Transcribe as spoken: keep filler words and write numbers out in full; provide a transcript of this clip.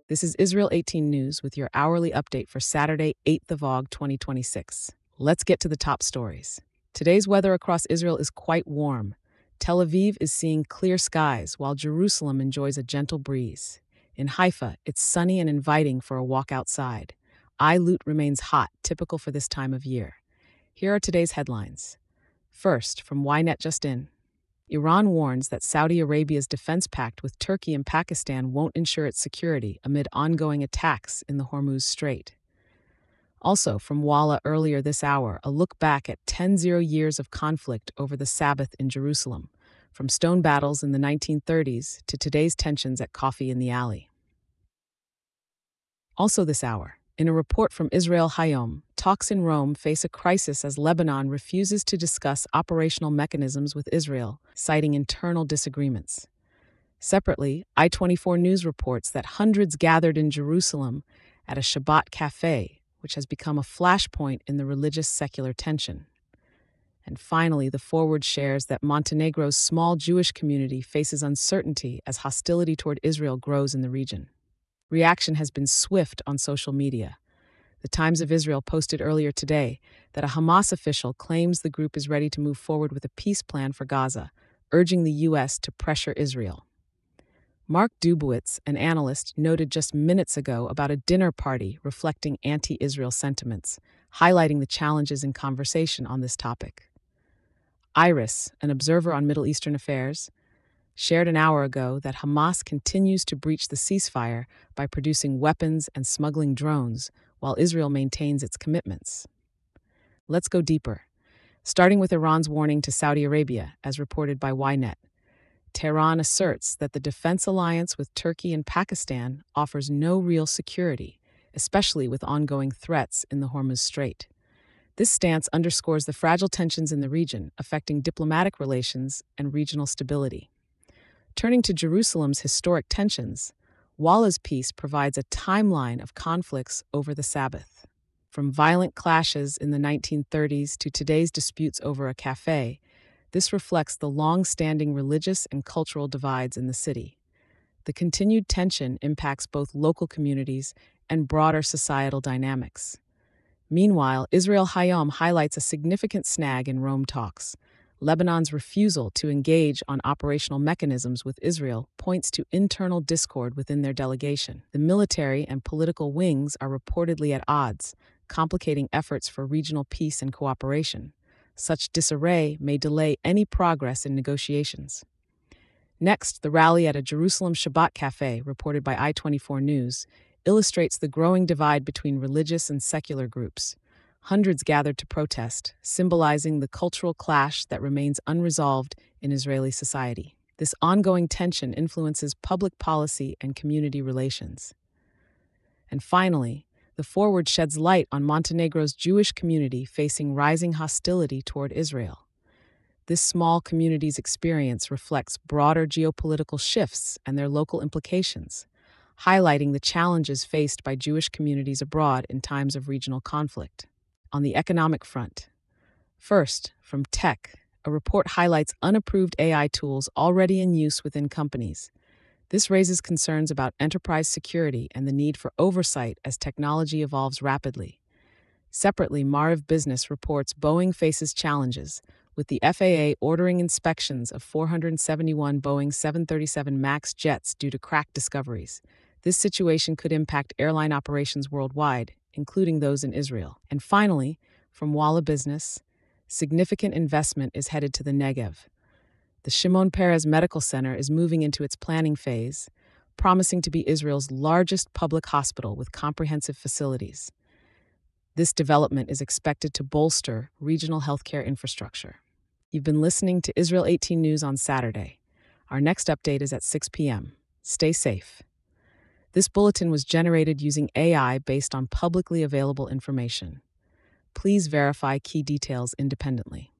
This is Israel eighteen News with your hourly update for Saturday, eighth of August, twenty twenty-six. Let's get to the top stories. Today's weather across Israel is quite warm. Tel Aviv is seeing clear skies, while Jerusalem enjoys a gentle breeze. In Haifa, it's sunny and inviting for a walk outside. Eilut remains hot, typical for this time of year. Here are today's headlines. First, from Ynet Just In. Iran warns that Saudi Arabia's defense pact with Turkey and Pakistan won't ensure its security amid ongoing attacks in the Hormuz Strait. Also, from Walla earlier this hour, a look back at ten years of conflict over the Sabbath in Jerusalem, from stone battles in the nineteen thirties to today's tensions at Coffee in the Alley. Also this hour, in a report from Israel Hayom, talks in Rome face a crisis as Lebanon refuses to discuss operational mechanisms with Israel, citing internal disagreements. Separately, I twenty-four News reports that hundreds gathered in Jerusalem at a Shabbat cafe, which has become a flashpoint in the religious-secular tension. And finally, the Forward shares that Montenegro's small Jewish community faces uncertainty as hostility toward Israel grows in the region. Reaction has been swift on social media. The Times of Israel posted earlier today that a Hamas official claims the group is ready to move forward with a peace plan for Gaza, urging the U S to pressure Israel. Mark Dubowitz, an analyst, noted just minutes ago about a dinner party reflecting anti-Israel sentiments, highlighting the challenges in conversation on this topic. Iris, an observer on Middle Eastern affairs, shared an hour ago that Hamas continues to breach the ceasefire by producing weapons and smuggling drones, while Israel maintains its commitments. Let's go deeper, starting with Iran's warning to Saudi Arabia, as reported by Ynet. Tehran asserts that the defense alliance with Turkey and Pakistan offers no real security, especially with ongoing threats in the Hormuz Strait. This stance underscores the fragile tensions in the region, affecting diplomatic relations and regional stability. Turning to Jerusalem's historic tensions, Walla's piece provides a timeline of conflicts over the Sabbath. From violent clashes in the nineteen thirties to today's disputes over a cafe, this reflects the long-standing religious and cultural divides in the city. The continued tension impacts both local communities and broader societal dynamics. Meanwhile, Israel Hayom highlights a significant snag in Rome talks. Lebanon's refusal to engage on operational mechanisms with Israel points to internal discord within their delegation. The military and political wings are reportedly at odds, complicating efforts for regional peace and cooperation. Such disarray may delay any progress in negotiations. Next, the rally at a Jerusalem Shabbat cafe, reported by I twenty-four News, illustrates the growing divide between religious and secular groups. Hundreds gathered to protest, symbolizing the cultural clash that remains unresolved in Israeli society. This ongoing tension influences public policy and community relations. And finally, the Forward sheds light on Montenegro's Jewish community facing rising hostility toward Israel. This small community's experience reflects broader geopolitical shifts and their local implications, highlighting the challenges faced by Jewish communities abroad in times of regional conflict. On the economic front, first, from Tech, a report highlights unapproved A I tools already in use within companies. This raises concerns about enterprise security and the need for oversight as technology evolves rapidly. Separately, Mariv Business reports Boeing faces challenges, with the F A A ordering inspections of four hundred seventy-one Boeing seven thirty-seven MAX jets due to crack discoveries. This situation could impact airline operations worldwide, including those in Israel. And finally, from Walla Business, significant investment is headed to the Negev. The Shimon Peres Medical Center is moving into its planning phase, promising to be Israel's largest public hospital with comprehensive facilities. This development is expected to bolster regional healthcare infrastructure. You've been listening to Israel eighteen News on Saturday. Our next update is at six p.m. Stay safe. This bulletin was generated using A I based on publicly available information. Please verify key details independently.